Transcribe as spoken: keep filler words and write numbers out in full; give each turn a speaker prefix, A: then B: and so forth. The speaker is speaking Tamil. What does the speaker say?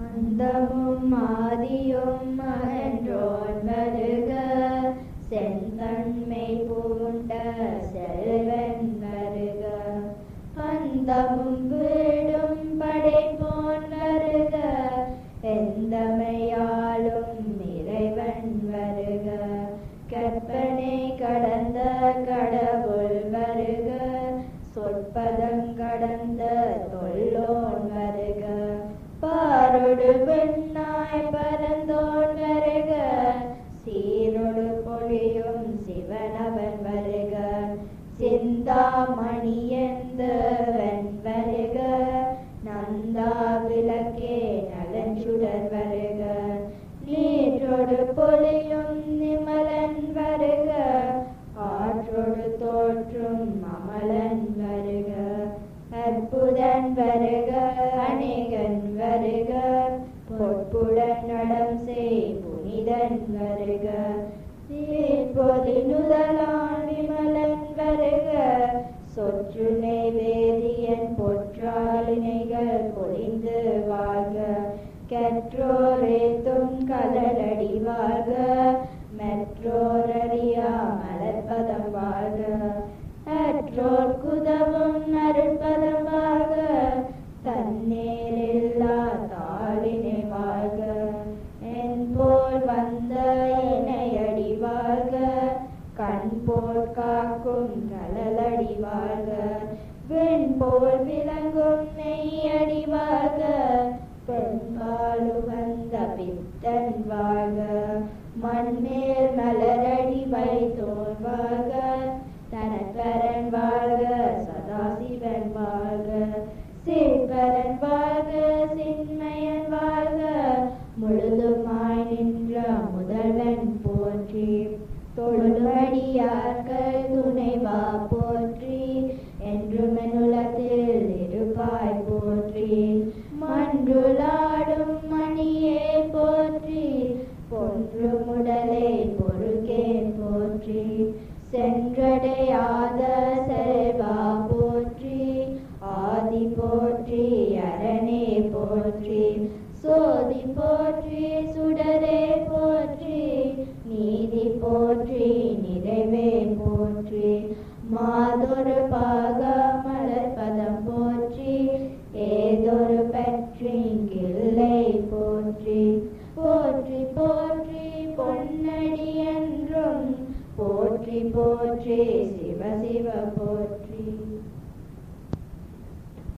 A: அந்தமும் ஆதியும் அகன்றோன் வருக, செந்தன்மை பூண்ட செல்வன் வருக. பந்தமும் வீடும் படைப்போன் வருக, எந்தமையாலும் இறைவன் வருக. கற்பனை கடந்த கடவுள் வருக, சொற்பதம் கடந்த தொல்லோன் வருக. பாரொடு பெண்ணாய் பரந்தோன் வருக, சீரொடு பொழியும் சிவனவன் வருக. சிந்தாமணி எந்தவன் வருக, நந்தா விளக்கே நலஞ்சுடர் வருக. நீற்றொடு பொழியும் நிமலன் வருக, ஆற்றொடு தோற்றும் அமலன் வருக. அற்புதன் வருக, அநேகன் வருக, பொற்புடன் நடம் செய் புனிதன் வருக. தீர்ப்பொலி நுதலான் விமலன் வருக, சொற்று நெய்வேதியன் பொற்றாளினைகள் பொழிந்து வாழ்க. கற்றோரேத்தும் கலலடி வாழ்க, மெற்றோரறியா மலர்பதம் வாழ்க. அற்றோர் குதவும் அருட்பதம் வாழ்க, தன்னேரில்லா தாளினை வாழ்க. என்போல் வந்த இணையடி வாழ்க, கண்போல் காக்கும் கலலடி வாழ்க. வெண்போல் விளங்கும் நெய்யடி வாழ்க, பெண்பாலு வந்த பித்தன் வாழ்க. மண்மேல் மலரடி வைத்தோன் வாழ்க, தனப்பரன் வாழ்க, சதாசிவன் வாழ்க. சிற்பரன் வாழ்க, சின்மயன் வாழ்க, முழுதுமாய் நின்ற முதல்வன் போற்றி. தொழுவடியார்கள் துணைவா போற்றி, என்று மனுலத்தில் இருப்பாய் போற்றி. மன்றுளாடும் மணியே போற்றி, பொன்று முடலே பொருள்கே போற்றி. சென்றடையாத செல்வா போற்றி, ஆதி போற்றி அரணே போற்றி. சோதி போற்றி சுடரே போற்றி, நீதி போற்றி நிறைவே போற்றி. மாதொரு பாக மலர்பதம் போற்றி,